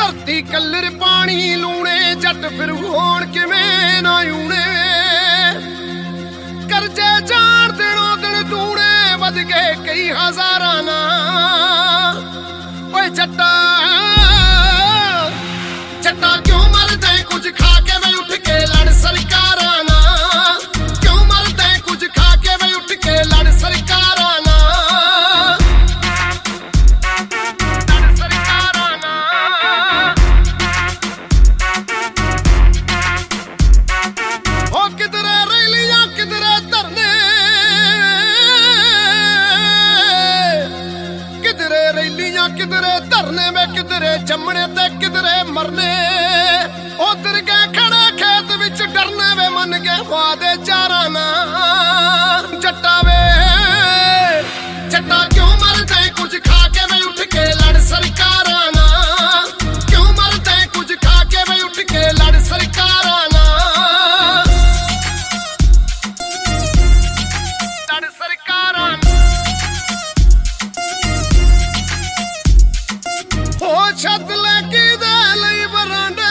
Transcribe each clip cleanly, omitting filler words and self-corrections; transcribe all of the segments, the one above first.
ਧਰਤੀ ਕੱਲਰ ਪਾਣੀ ਲੂਣੇ ਜੱਟ ਫਿਰ ਹੋਣ ਕਿਵੇਂ ਨਾ ਊਣੇ ਕਰਜ਼ੇ ਜਾਣ ਦਿਨੋਂ ਦਿਨ ਦੂਣੇ ਵੱਧ ਗਏ ਕਈ ਹਜ਼ਾਰਾਂ ਨਾ ਓਏ ਜੱਟਾ ਜੱਟਾ ਕਿਉਂ ਮਰਦਾ ਕੁਝ ਖਾ ਕੇ ਵੇ ਉੱਠ ਕੇ ਲੜ ਸਰਕਾਰਾਂ ਨਾ ਕਿਉਂ ਮਰਦਾ ਕੁਝ ਖਾ ਕੇ ਵੇ ਉੱਠ ਕੇ ਲੜ ਸਰਕਾਰਾਂ ਨਾ किधरे धरने में किधरे जमने ते किधरे मरने उधर गए खड़े खेत विच डरने वे मन गए वादे चारा ना जट्टा वे जट्टा क्यों मरदे कुछ खा के वे उठ के लड़ सरकारा ना क्यों मरदे कुछ खा के वे उठ के लड़ सरकारा ना लड़ सरकारा छत लेके दे लई बरांडे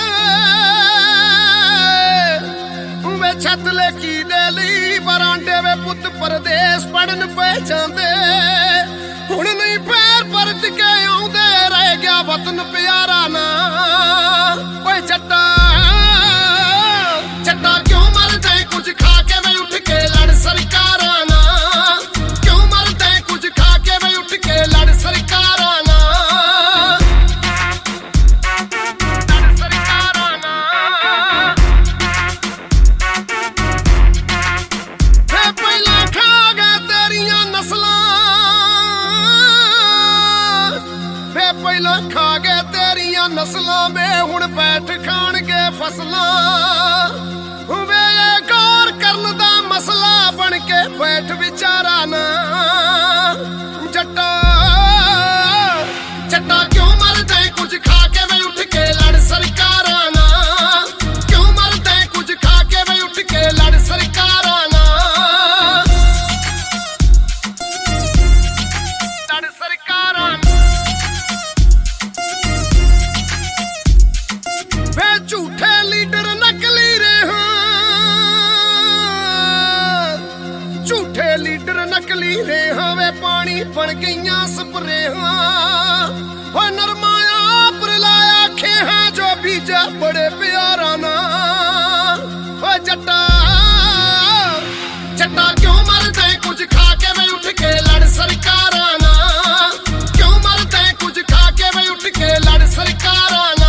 वे छत लेके दे लई बरांडे वे पुत परदेस पढ़न पे जांदे हुण नहीं पैर परत के आउंदे रह गया वतन प्यारा ना ओए जट्टा जट्टा क्यों मरदे कुछ खा के वे उठ के लड़ सरकारा ना क्यों मरदे कुछ खा के वे उठ के लड़ सरकारा ना ਪਹਿਲਾਂ ਖਾ ਗਏ ਤੇਰੀਆਂ ਨਸਲਾਂ ਵੇ ਹੁਣ ਬੈਠ ਖਾਣਗੇ ਫਸਲਾਂ ਵੇ ਇਹ ਗੌਰ ਕਰਨ ਦਾ ਮਸਲਾ ਬਣ ਕੇ ਬੈਠ ਵਿਚਾਰਾ ਨਾ ਜੱਟਾ ਜੱਟਾ ਕਿਉਂ ਮਰਦਾ ਕੁਝ ਖਾ ਕੇ ਵੇ ਉੱਠ ਕੇ ਲੜ ਸਰਕਾਰਾਂ ਨਾ ਕਿਉਂ ਮਰਦਾ ਕੁਝ ਖਾ ਕੇ ਵੇ ਉੱਠ ਕੇ ਲੜ ਸਰਕਾਰਾਂ ਨਾ ਲੜ ਸਰਕਾਰਾਂ झूठे लीडर नकली रहे झूठे लीडर नकली रहे वे पानी बन गईया स्प्रे नरमाया लाया खे हैं जो बीजा बड़े प्यारा ना जट्टा जट्टा क्यों मरदे कुछ खा के वे उठ के लड़ सरकारा ना क्यों मरदे कुछ खा के वे उठ के लड़ सरकारा ना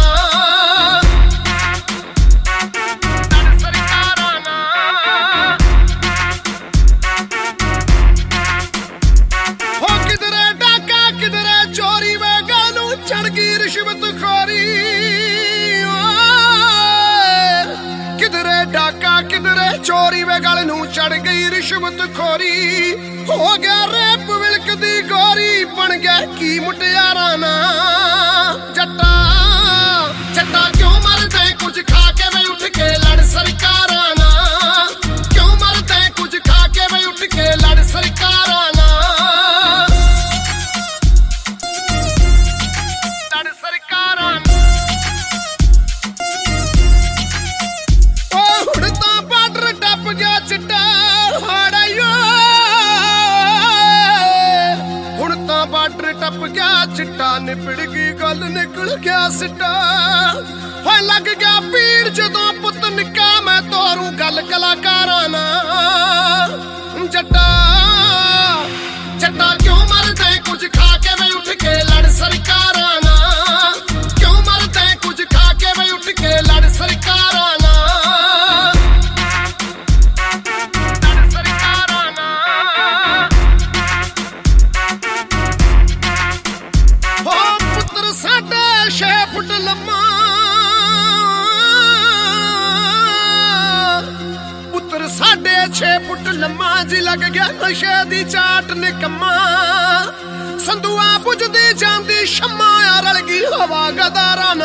किधरे चोरी वे गल नूं चढ़ गई रिश्वत खोरी हो गया रेप विलक दी गोरी बन गया की मुटियारा ना जट्टा जट्टा क्यों मरदे कुछ खा के वे उठ के लड़ सरकारा ना क्यों मरदे कुछ खा के वे उठ के लड़ सरकारा ना लड़ सरकारा गया चिट्टा हाड़ाइयो हुण तां बार्डर टप गया चिट्टा निपड़ गई गल निकल गया सिट्टा होए लग गया पीड़ जदों पुत निक्का मैं तोरू गल कलाकारां ना जट्टा जट्टा क्यों मरदे कुछ खा के वे उठ के लड़ सरकारां ना क्यों मरदे कुछ खा के वे उठ के लड़ सरकारां ना साढ़े 6 फुट लम्मा जी लग गया नशे दी चाट निकम्मा संधुआ बुझदी जांदी शम्मा रल गई हवा गदारा ना